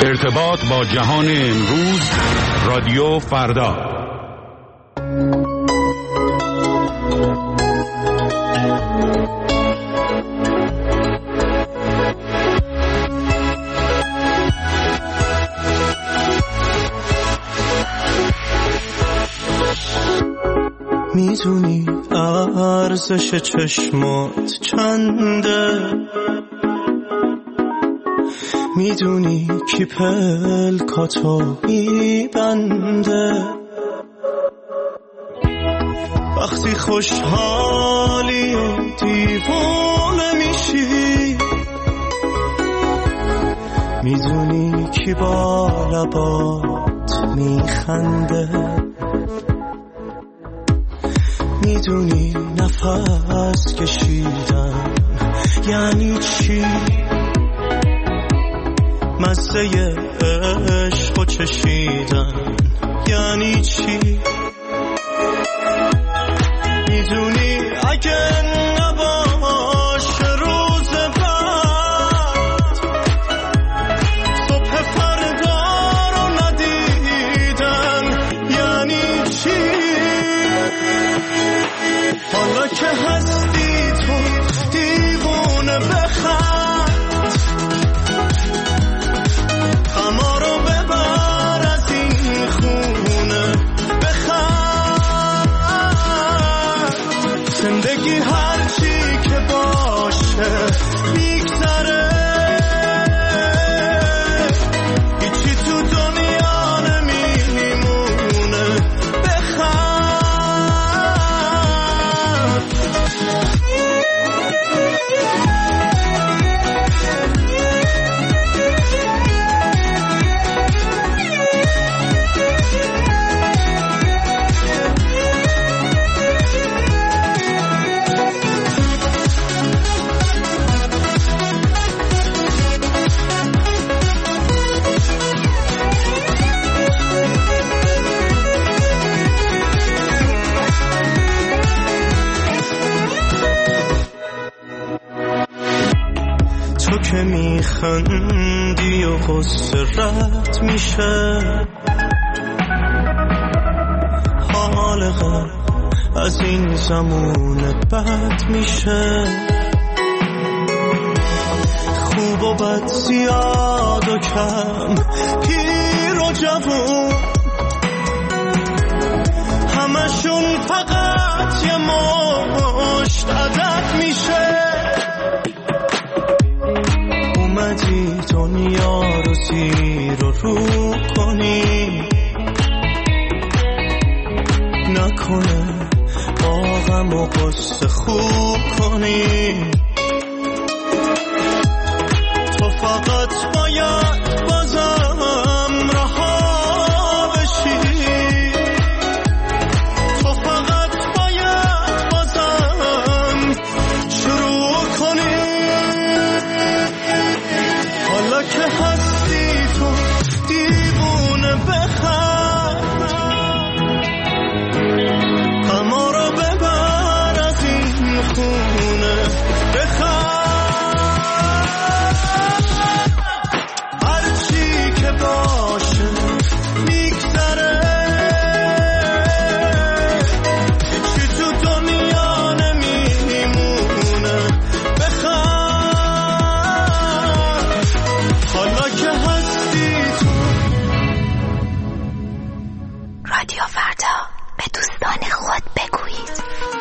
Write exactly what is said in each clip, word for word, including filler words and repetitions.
ارتباط با جهان امروز، رادیو فردا. میدونی ارزش چشمات چنده، میدونی کی پلکاتو میبنده، وقتی خوشحالی و دیوانه میشی، میدونی کی با لبات میخنده، میدونی نفس کشیدن یعنی چی، مزه عشق و چشیدن یعنی چی، میدونی اگه نباشه روز بعد، صبح فردا رو ندیدن یعنی چی، حالا که هستی تو دیوونه بخند، غما رو ببر از این خونه بخند، زندگی هرچی که باشه میگذره، هیچی تو دنیا نمیمونه بخند. که میخندی و غصه رد میشه، حال غم از این زمون بد میشه، خوب و بد زیاد و کم پیر و جوون، همشون فقط یه مشت عدد میشه، اومدی دنیا رو زیر و رو کنی، نکنه با غم و غصه خوب کنی، تو فقط باید بازم رها بشی، تو فقط باید بازم شروع کنی، حالا که هستی تو دیوونه بخند، غما رو ببر از این خونه بخند، هرچی که باشه میگذره، هیچی تو دنیا نمیمونه بخند، حالا که هستی تو. رادیو فردا، به دوستان خود بگویید.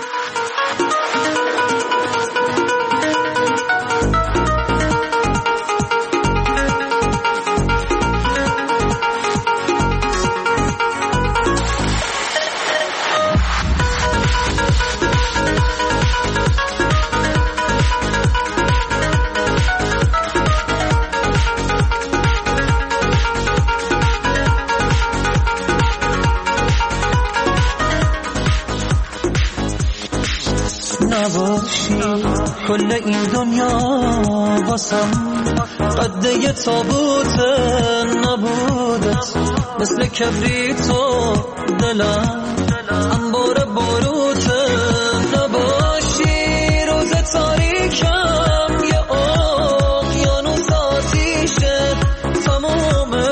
نباشی کل این دنیا واسم قد یه تابوت، نبودت مثل کبریتو دلم انبار باروت، نباشی روز تاریکم یه اقیانوس آتیشه، تمام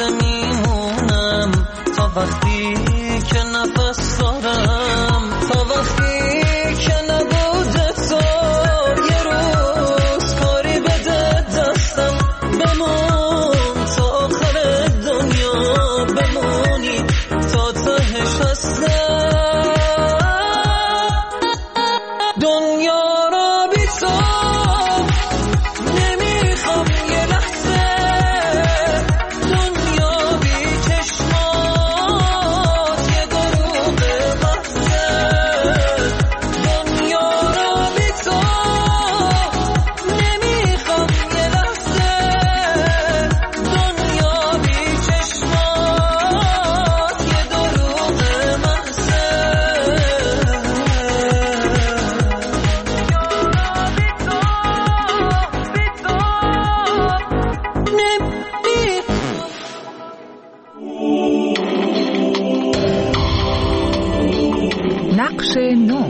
زنده میمونم تا وقتی که نفس دارم، تا وقتی که نبوده تو یه روز کاری بده دستم، بمون تا آخر دنیا، بمونی تا تهش هستم. دنیا را بی تو نمیخوام یه لحظه، دنیا بی چشمات یه دروغ محضه. دنیا را بی تو نمیخوام یه لحظه، دنیا بی چشمات یه دروغ محضه. نقش نو.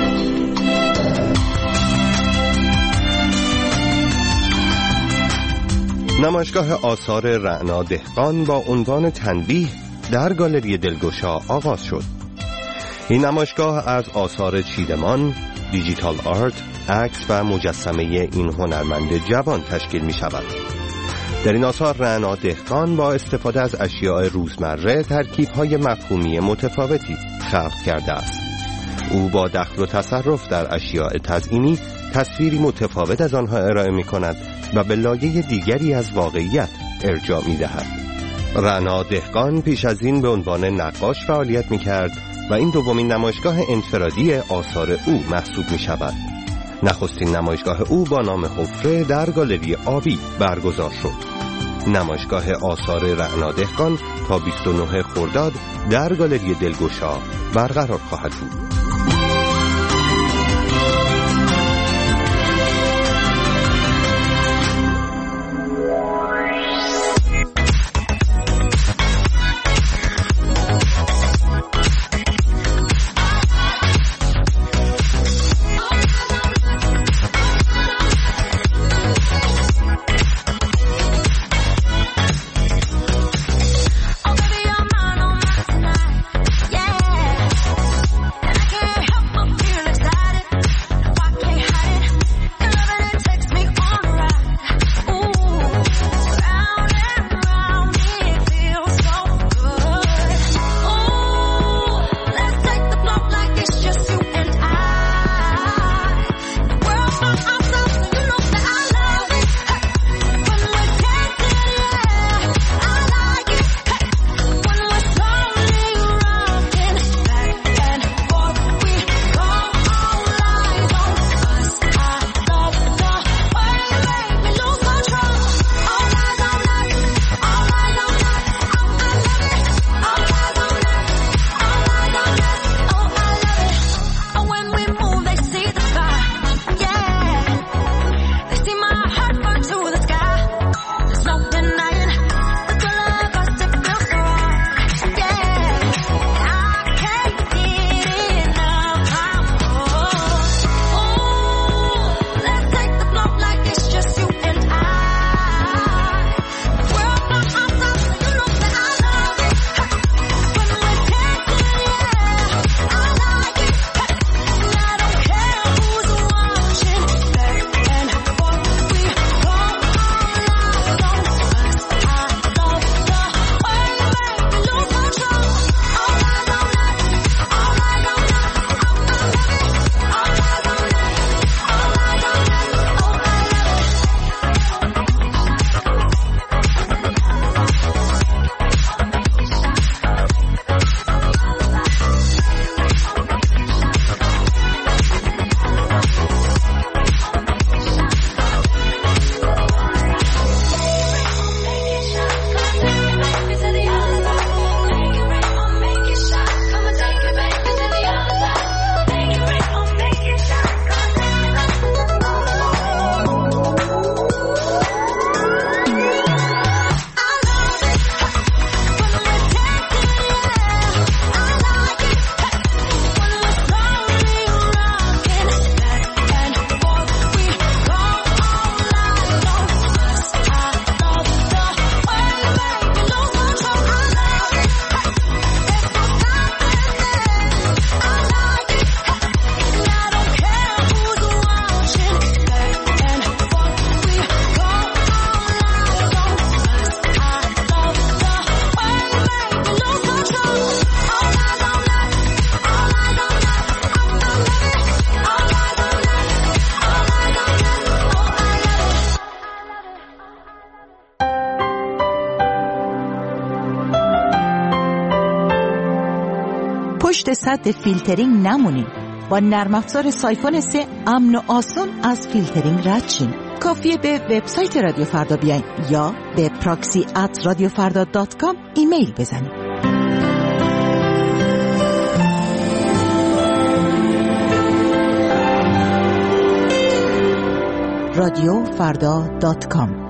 نمایشگاه آثار رعنا دهقان با عنوان تنبیه در گالری دلگشا آغاز شد. این نمایشگاه از آثار چیدمان، دیجیتال آرت، عکس و مجسمه این هنرمند جوان تشکیل می شود. در این آثار رعنا دهقان با استفاده از اشیاء روزمره ترکیب‌های مفهومی متفاوتی خلق کرده است. او با دخل و تصرف در اشیاء تزئینی تصویری متفاوت از آنها ارائه می کند و به لایه دیگری از واقعیت ارجاع می دهد. رعنا دهقان پیش از این به عنوان نقاش فعالیت می کرد و این دومین نمایشگاه انفرادی آثار او محسوب می شود. نخستین نمایشگاه او با نام حفره در گالری آبی برگزار شد. نمایشگاه آثار رعنا دهقان تا بیست و نه خرداد در گالری دلگشا برقرار خواهد بود. I پشت سد فیلترینگ نمونین. با نرم افزار سایفون سه امن و آسان از فیلترینگ رد شین. کافیه به وبسایت رادیو فردا بیاین یا به پراکسی ات رادیو فردا دات کام ایمیل بزنید. رادیو فردا دات کام.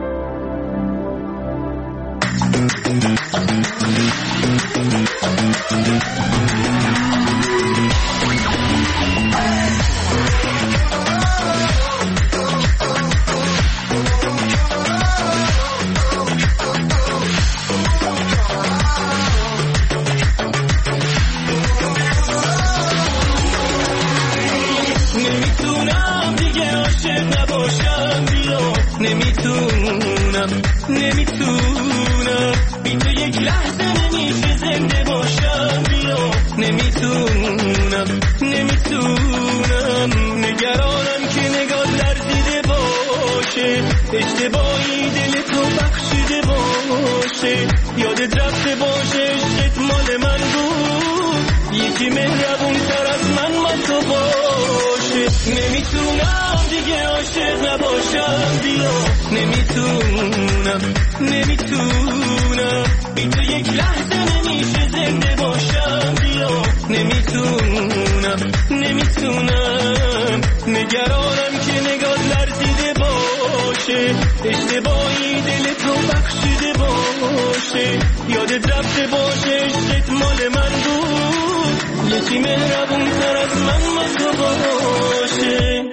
نمیتونم بی تو یک لحظه نمیشه زنده باشم، بیا نمیتونم نمیتونم نگرانم که نگاه لرزیده باشه، اشتباهی دل تو بخشیده باشه، یادت رفته باشه عشقت مال من بود، یکی مهربون تر از من من تو باشه. نمیتونم دیگه عاشق نباشم، بیا نمیتونم نمیتونم بی تو یک لحظه نمیشه زنده باشم، بیا نمیتونم نمیتونم نگرانم که نگاه لرزیده باشه، اشتباهی دل تو بخشیده باشه، یادت رفته باشه عشقت مال من بود، یکی مهربون تر از من ما تو باشه.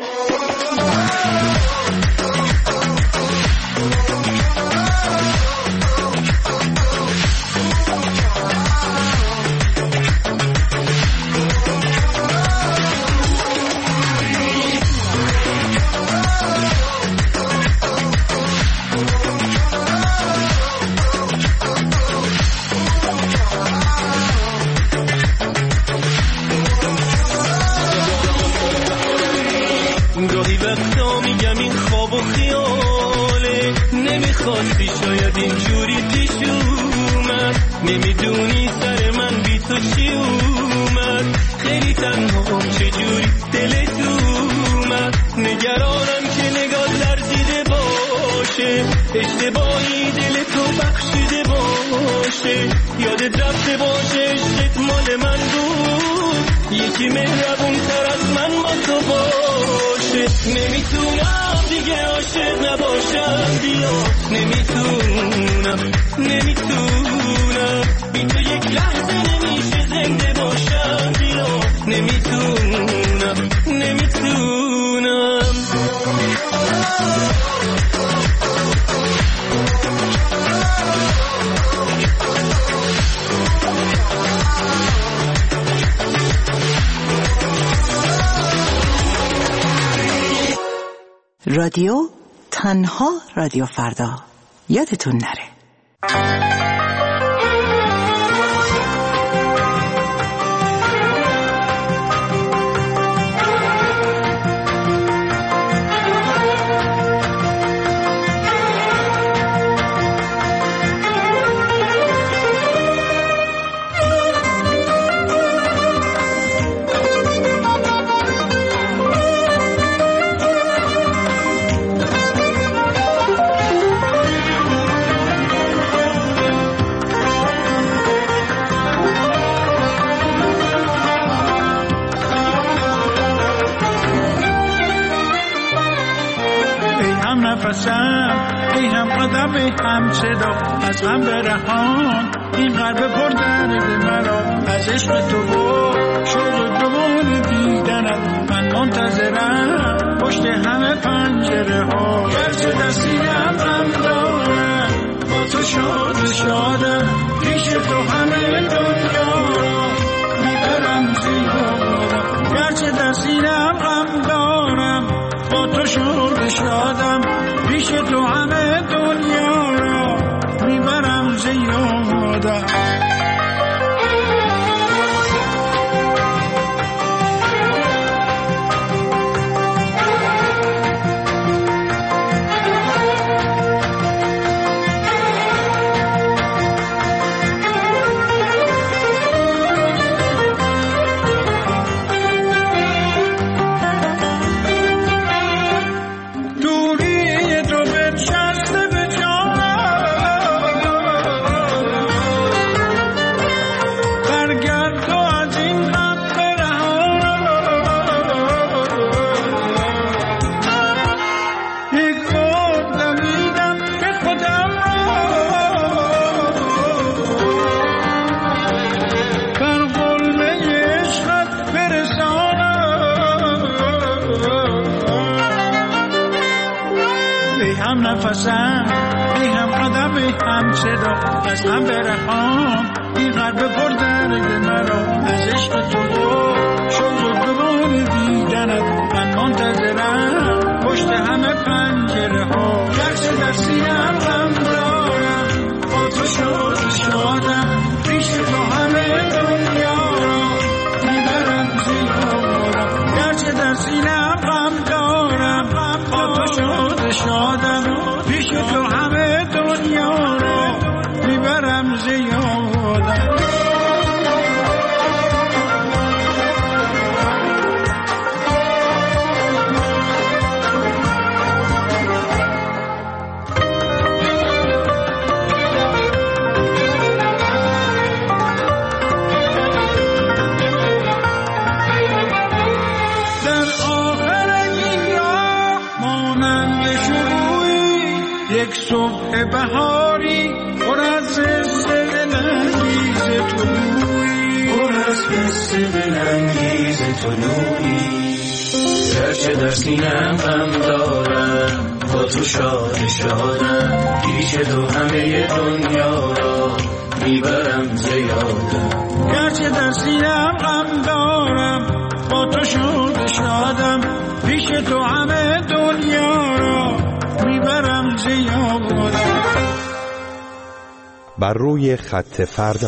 گاهی وقتا میگم این خواب و خیاله، نمیخواستی شاید اینجوری پیش اومد، نمیدونی سر من بی تو چی اومد، خیلی تنها چجوری دلت اومد، نگرانم که نگاه لرزیده باشه، اشتباهی دل تو بخشیده باشه، یادت رفته باشه عشقت مال من بود، یکی مهربون تر از من با تو باشه. نمیتونم دیگه عاشق نباشم، بیا نمیتونم نمیتونم بی تو یک لحظه نمیشه زنده باشم، بیا نمیتونم نمیتونم. رادیو تنها رادیو فردا، یادتون نره. ای هم قدم هم صدا از هم برهان، این قلب پر درد مرا از عشق تو و شوق دوباره دیدنت، من منتظرم پشت همه پنجره ها، گرچه دستیم غم دارم با تو شاد شادم، پیش تو همه دنیا را میبرم زیارم، گرچه دستیم غم دارم با تو شاد شادم، پیش تو همه دنیا را میبرم زیادم. صدا از هم برهان این قلب پر درد مرا از عشق تو شوق دوباره دیدنت من منتظرم پشت همه پنجره ها گرچه در سینه‌ام غم دارم با تو شاد شادم پیش تو همه دنیا را میبرم زیارم گرچه در سینه‌ام غم دارم با تو شاد شادم پیش تو همه دنیا را میبرم زیارم یک صبح بهاری پر از قصه دلانگیز تو نوری پر از قصه دلانگیز تو نوری گرچه در سینه‌ام غم دارم با تو شاد شادم پیش تو همه دنیا را میبرم زیادم گرچه در سینه‌ام غم دارم با تو شاد شادم پیش تو همه دنیا را میبرم زیادم. بر روی خط فردا.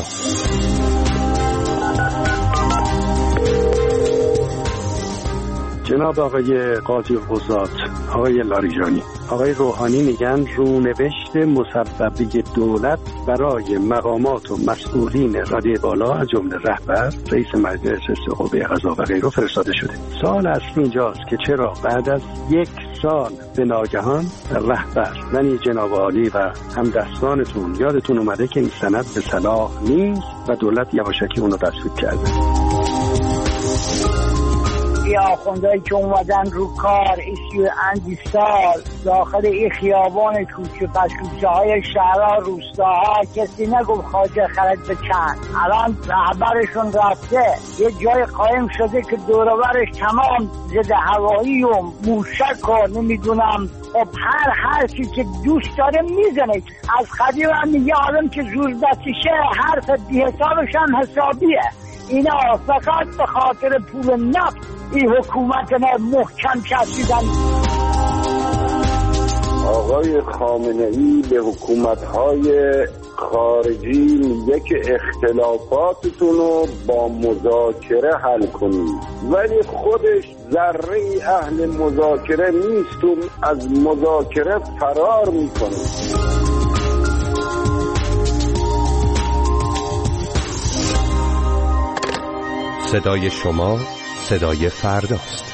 جناب آقای قاضی القضات، آقای لاریجانی، آقای روحانی میگن رونوشت مسببی دولت برای مقامات و مسئولین رده بالا از جمله رهبر، رئیس مجلس، قوه قضا و غیره فرستاده شده. سوال اصلی اینجاست که چرا بعد از یک سال به ناگهان رهبر یعنی جناب عالی و همدستانتون یادتون اومده که این سند به صلاح نیست و دولت یواشکی اونو تصویب کرده. ای آخوندهایی که اومدن رو کار ایشی اندی سال داخل ای خیابان کوچه پس کوچه های شهرها روستاها کسی نگفت خواجه خرج به چند. الان رهبرشون رفته یه جای قایم شده که دورورش تمام ضد هوایی و موشک و نمیدونم خب هر حرفی که دوست داره میزنه. از قدیم هم میگه آدم که زور دستشه حرف بی حسابش هم حسابیه. اینا فقط به خاطر پول نفت این حکومت محکم چسبیدن. آقای خامنه‌ای به حکومت‌های خارجی میگه که اختلافاتتون رو با مذاکره حل کنید، ولی خودش ذره اهل مذاکره نیست و از مذاکره فرار میکنه. صدای شما صدای فرداست.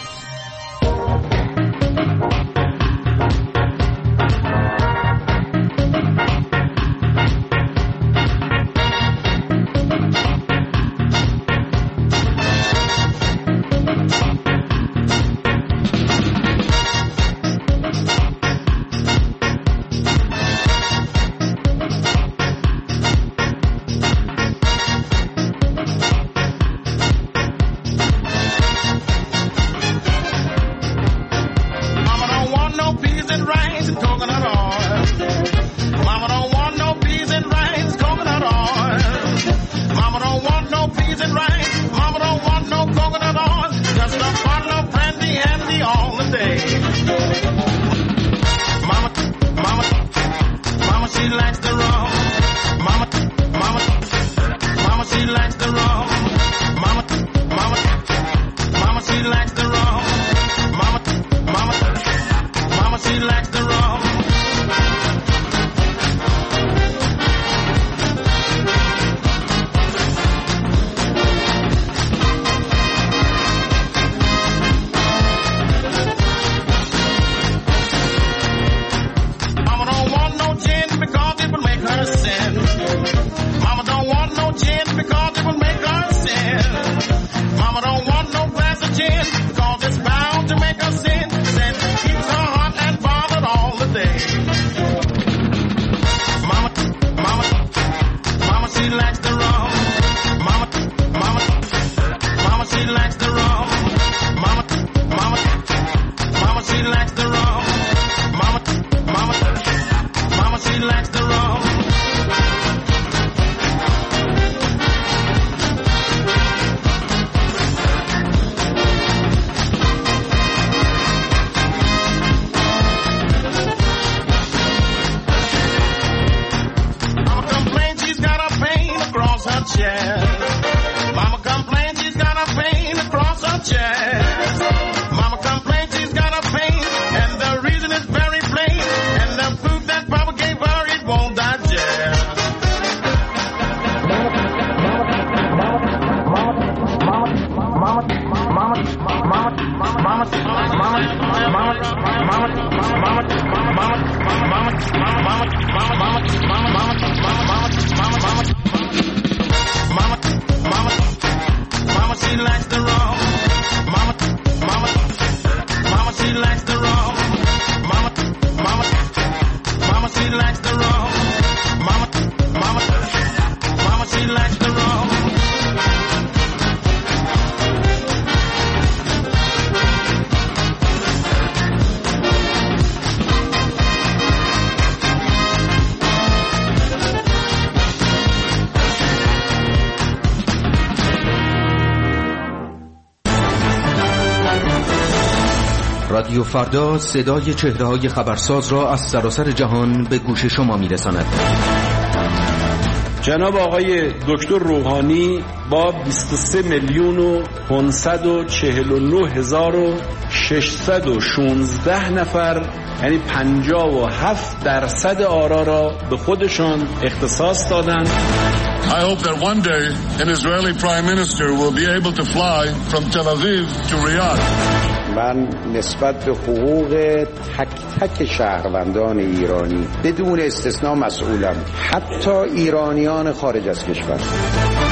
me like the raw. رادیو فردا صدای چهره‌های خبرساز را از سراسر جهان به گوش شما می‌رساند. جناب آقای دکتر روحانی با بیست و سه میلیون و پانصد و چهل و نه هزار و ششصد و شانزده نفر، یعنی پنجاه و هفت درصد آرا را به خودشان اختصاص دادند. I hope that one day an Israeli prime minister will be able to fly from Tel Aviv to Riyadh. من نسبت به حقوق تک تک شهروندان ایرانی بدون استثنا مسئولم، حتی ایرانیان خارج از کشور.